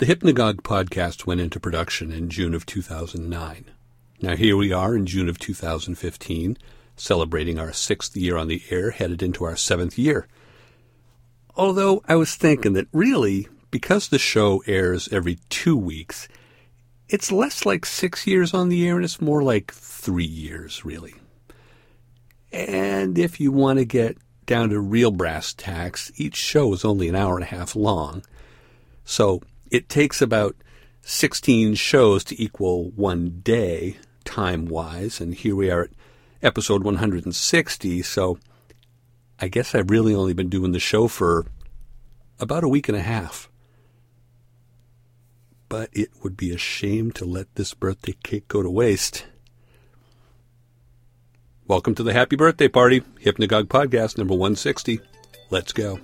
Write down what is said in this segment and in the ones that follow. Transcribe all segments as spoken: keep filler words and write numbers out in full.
The Hypnagogue podcast went into production in June of two thousand nine. Now here we are in June of two thousand fifteen, celebrating our sixth year on the air, headed into our seventh year. Although I was thinking that really, because the show airs every two weeks, it's less like six years on the air and it's more like three years, really. And if you want to get down to real brass tacks, each show is only an hour and a half long. So it takes about sixteen shows to equal one day, time-wise, and here we are at episode one hundred sixty, so I guess I've really only been doing the show for about a week and a half. But it would be a shame to let this birthday cake go to waste. Welcome to the Happy Birthday Party, Hypnagogue Podcast number one sixty. Let's go.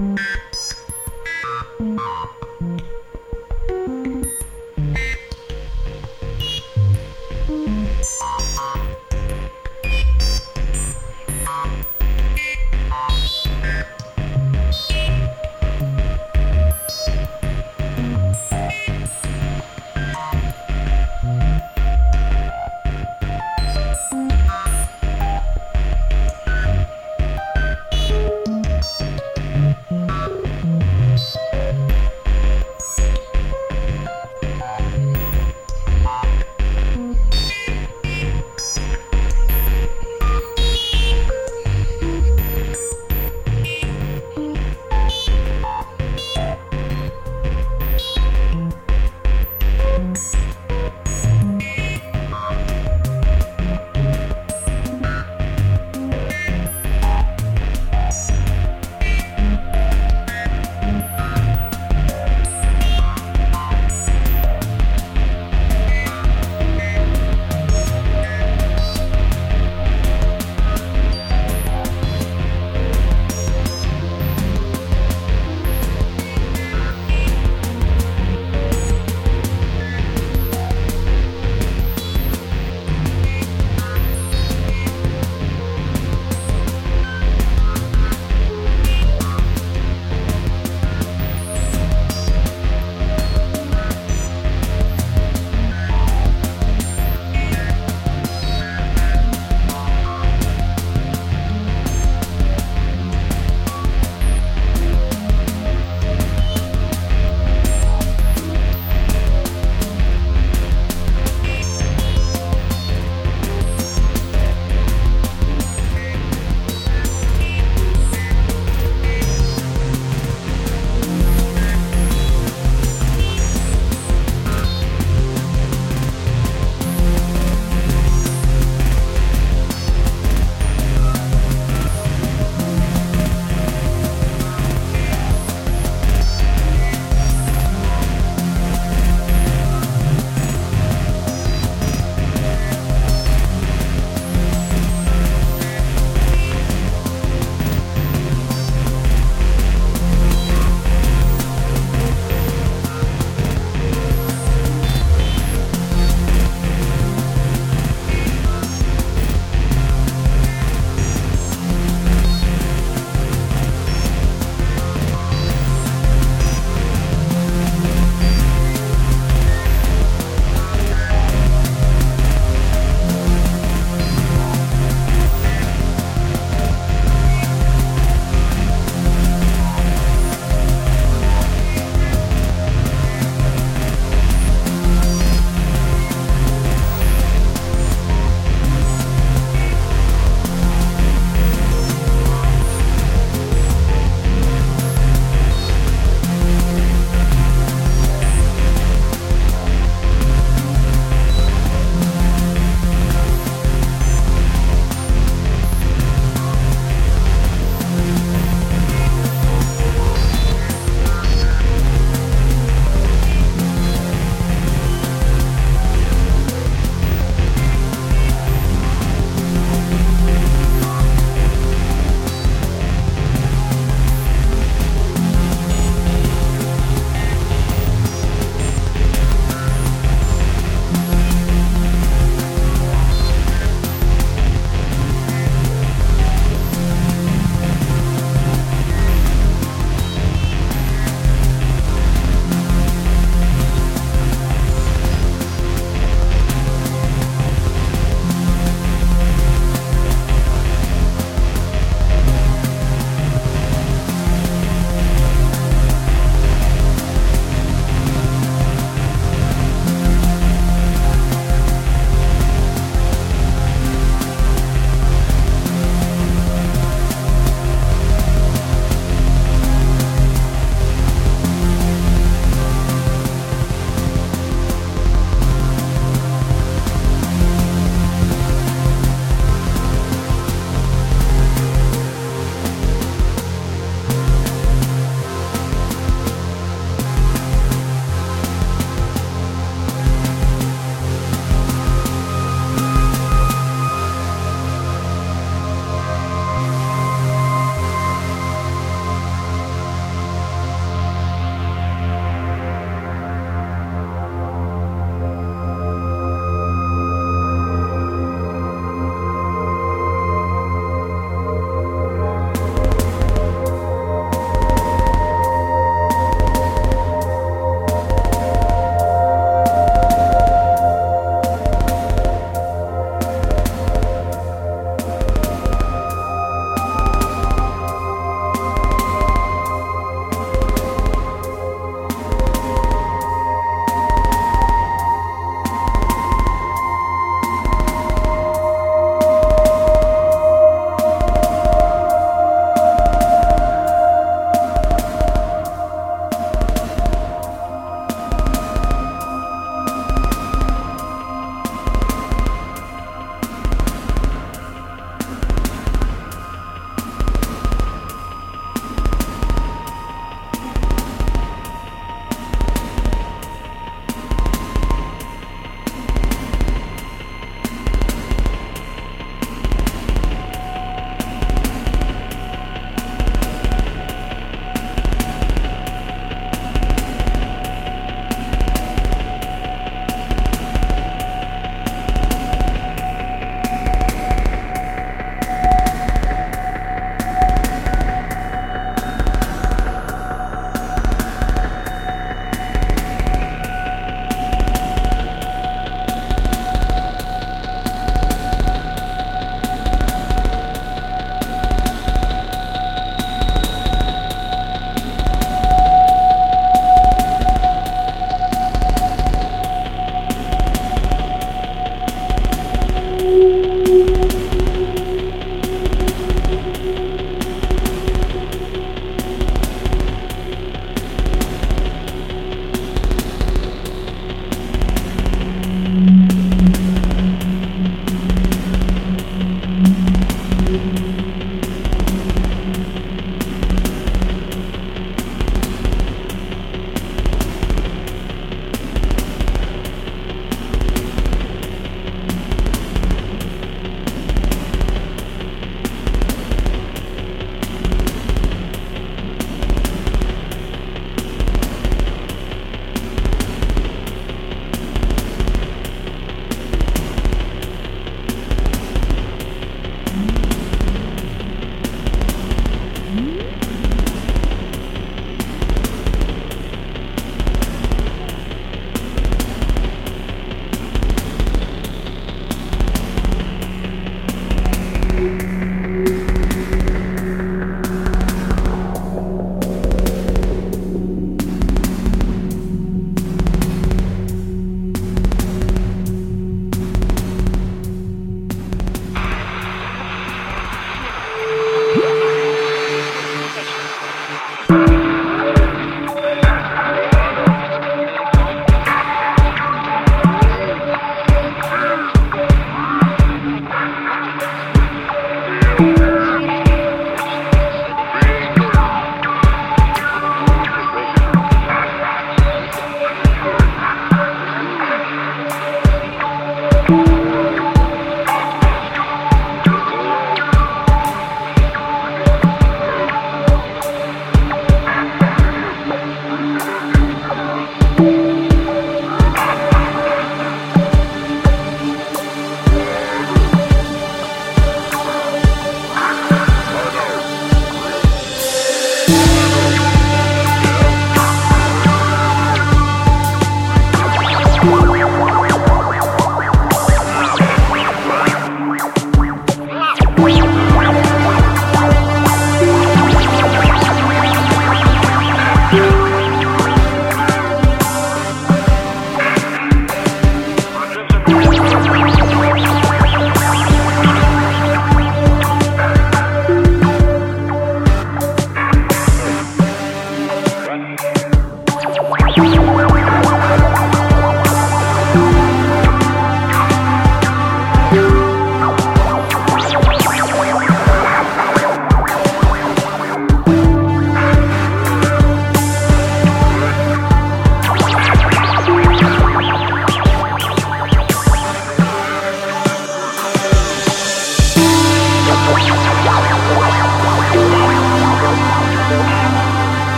Thank you.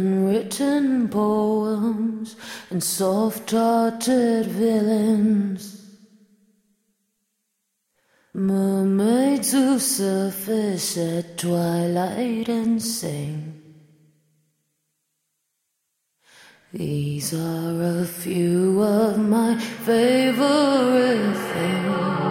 unwritten poems and soft-hearted villains. Mermaids who surface at twilight and sing. These are a few of my favorite things.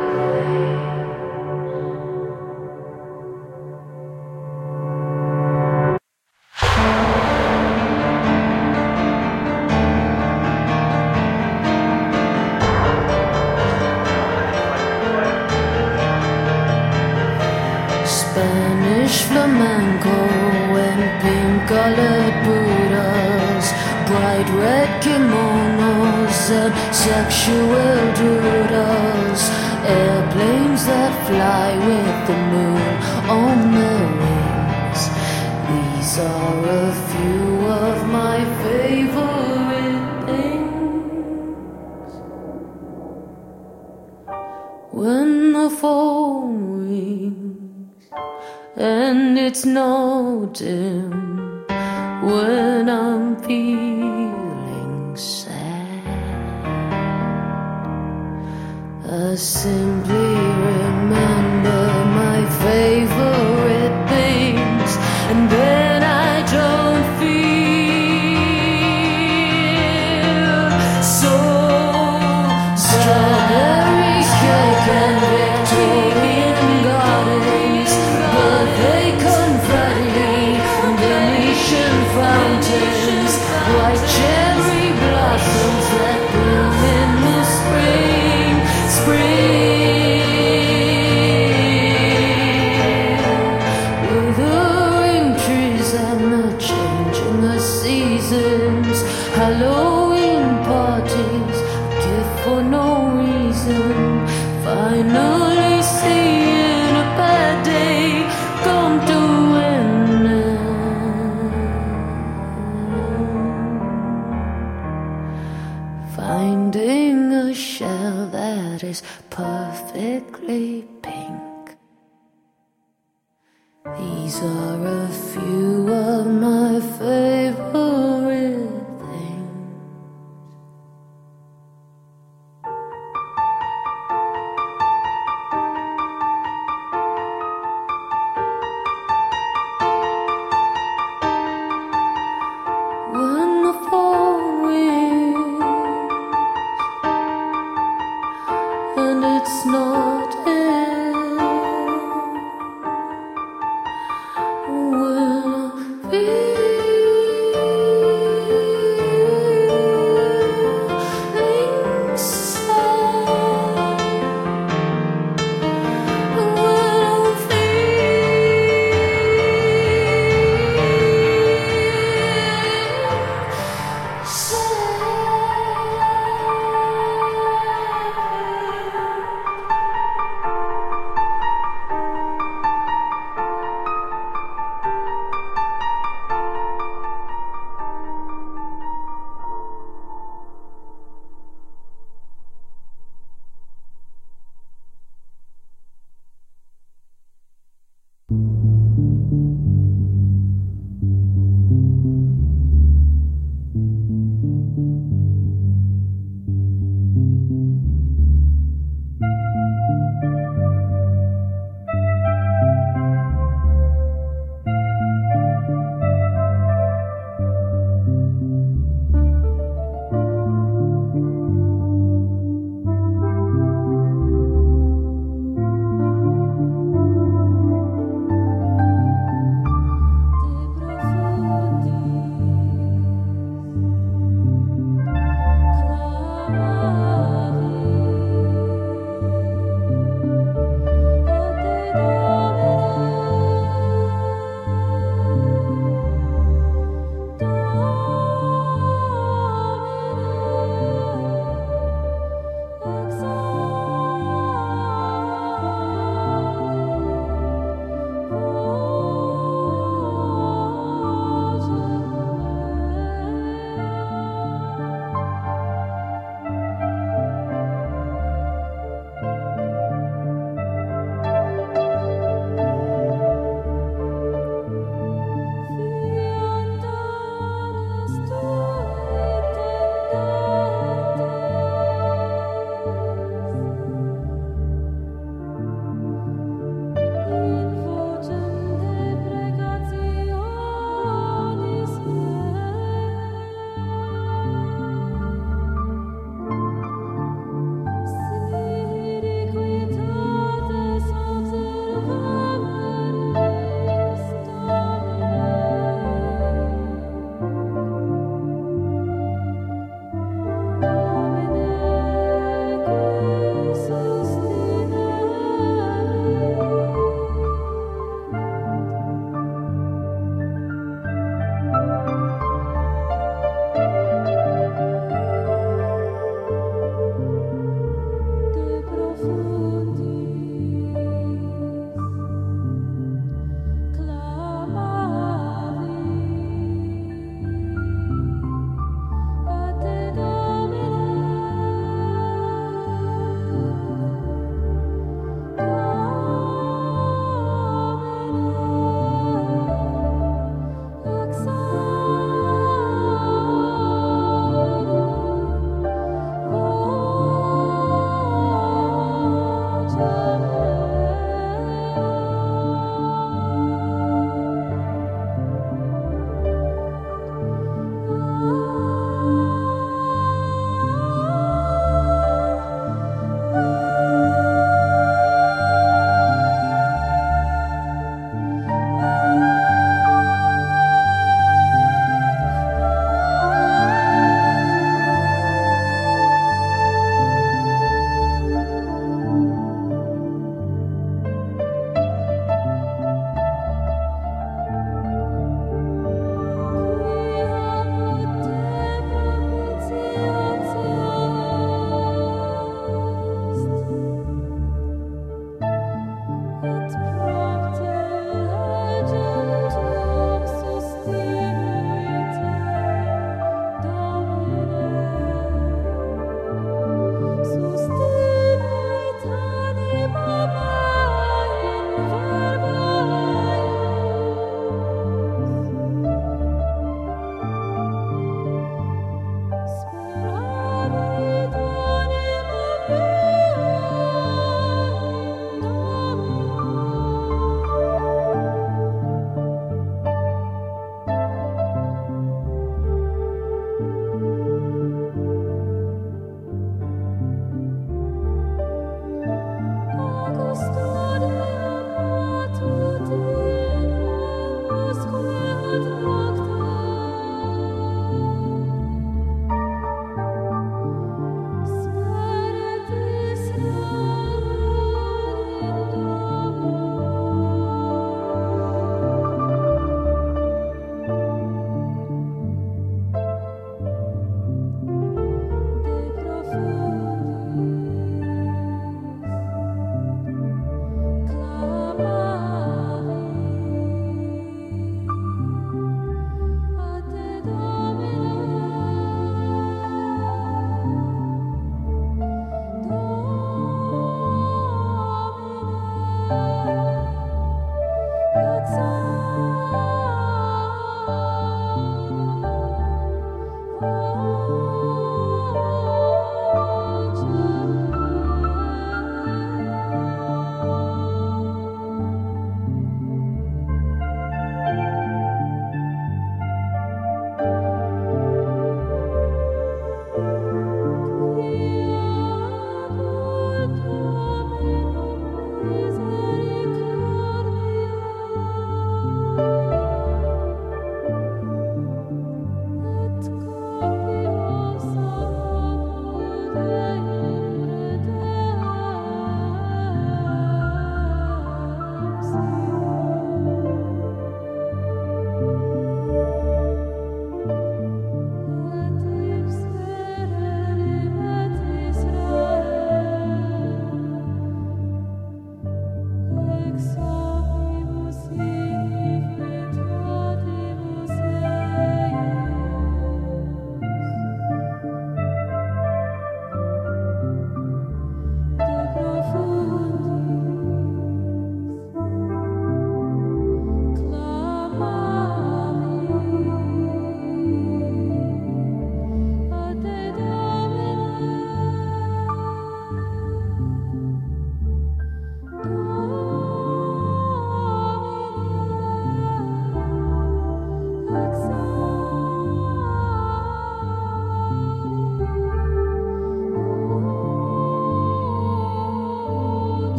Spanish flamenco and pink-colored Buddhas, bright red kimonos and sexual doodles, airplanes that fly with the moon on their wings. These are a few of my favorite things. When the phone rings and it's no dim, when I'm feeling sad, I simply remember my favorite things, and then I don't feel so strawberry cake and Victorian gardens, birthday confetti, Venetian fountains, white cherry blossoms that bloom in the spring, spring. Withering trees and the changing of seasons, Halloween parties, a gift for no reason, finally seeing a bad day come to an end. Finding a shell that is perfectly pink. These are a few of my favorite things. When the phone rings and it's not him,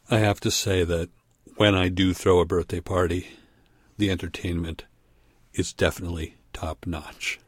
I have to say that when I do throw a birthday party, the entertainment is definitely top-notch.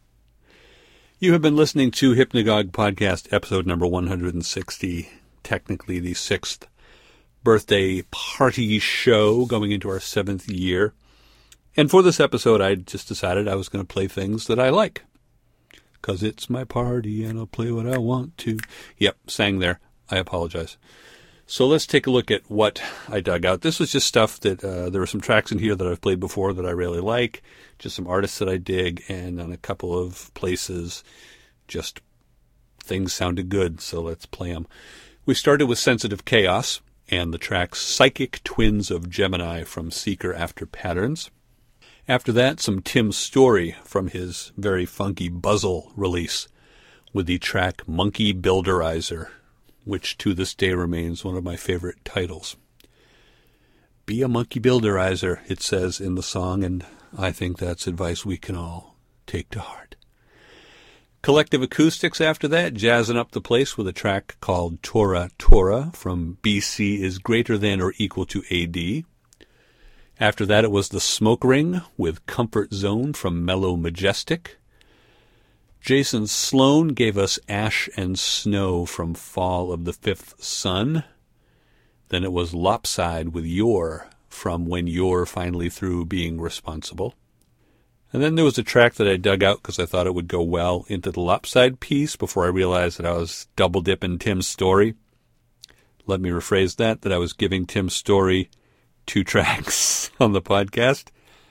You have been listening to Hypnagogue Podcast, episode number one hundred sixty, technically the sixth birthday party show going into our seventh year. And for this episode, I just decided I was going to play things that I like. Because it's my party and I'll play what I want to. Yep, sang there. I apologize. So let's take a look at what I dug out. This was just stuff that, uh, there were some tracks in here that I've played before that I really like, just some artists that I dig, and on a couple of places, just things sounded good, so let's play them. We started with Sensitive Chaos and the track Psychic Twins of Gemini from Seeker After Patterns. After that, some Tim Story from his very funky Buzzle release with the track Monkey Builderizer, which to this day remains one of my favorite titles. Be a monkey builderizer, it says in the song, and I think that's advice we can all take to heart. Collective Acoustics after that, jazzing up the place with a track called Tora Tora from B C is Greater Than or Equal to A D. After that, it was The Smoke Ring with Comfort Zone from Mellow Majestic. Jason Sloan gave us Ash and Snow from Fall of the Fifth Sun. Then it was Lopside with You're from When You're Finally Through Being Responsible. And then there was a track that I dug out because I thought it would go well into the Lopside piece before I realized that I was double-dipping Tim's Story. Let me rephrase that, that I was giving Tim's Story two tracks on the podcast.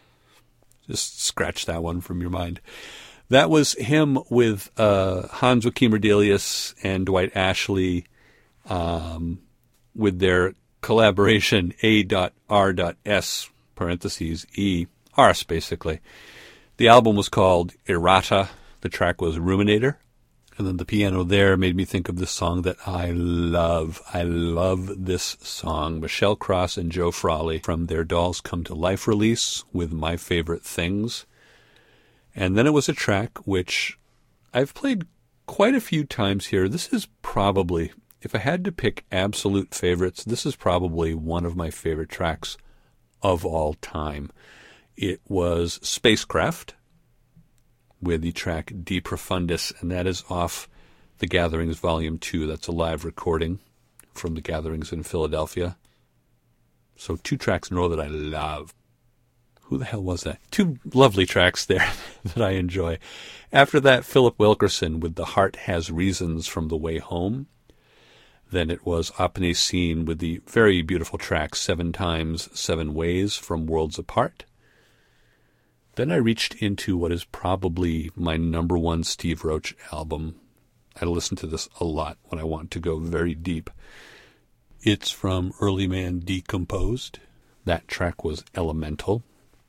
Just scratch that one from your mind. That was him with uh, Hans Joachim Erdelius and Dwight Ashley um, with their collaboration A R S, parentheses, E, arse, basically. The album was called Errata. The track was Ruminator. And then the piano there made me think of this song that I love. I love this song. Michelle Cross and Joe Frawley from their Dolls Come to Life release with My Favorite Things. And then it was a track which I've played quite a few times here. This is probably, if I had to pick absolute favorites, this is probably one of my favorite tracks of all time. It was Spacecraft with the track De Profundis, and that is off The Gatherings Volume two. That's a live recording from The Gatherings in Philadelphia. So two tracks in a row that I love. Who the hell was that? Two lovely tracks there that I enjoy. After that, Philip Wilkerson with The Heart Has Reasons from The Way Home. Then it was Apne Scene with the very beautiful track Seven Times, Seven Ways from Worlds Apart. Then I reached into what is probably my number one Steve Roach album. I listen to this a lot when I want to go very deep. It's from Early Man Decomposed. That track was Elemental.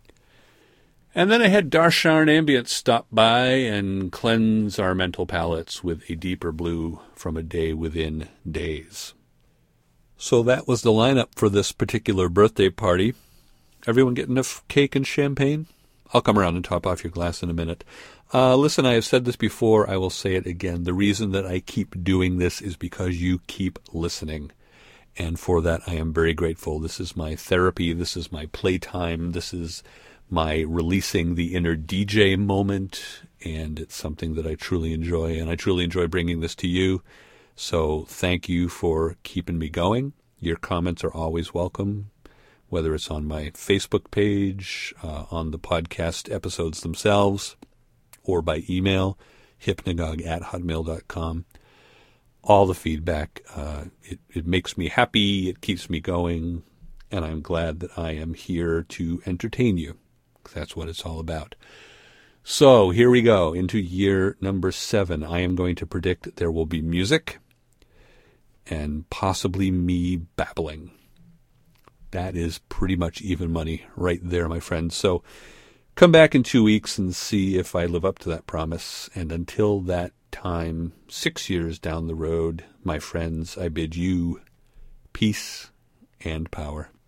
And then I had Darshan Ambient stop by and cleanse our mental palates with A Deeper Blue from A Day Within Days. So that was the lineup for this particular birthday party. Everyone get enough cake and champagne? I'll come around and top off your glass in a minute. Uh, listen, I have said this before. I will say it again. The reason that I keep doing this is because you keep listening. And for that, I am very grateful. This is my therapy. This is my playtime. This is my releasing the inner D J moment, and it's something that I truly enjoy, and I truly enjoy bringing this to you. So thank you for keeping me going. Your comments are always welcome, whether it's on my Facebook page, uh, on the podcast episodes themselves, or by email, hypnagogue at hotmail dot com. All the feedback, uh, it, it makes me happy, it keeps me going, and I'm glad that I am here to entertain you. That's what it's all about. So here we go into year number seven. I am going to predict there will be music and possibly me babbling. That is pretty much even money right there, my friends. So come back in two weeks and see if I live up to that promise. And until that time, six years down the road, my friends, I bid you peace and power.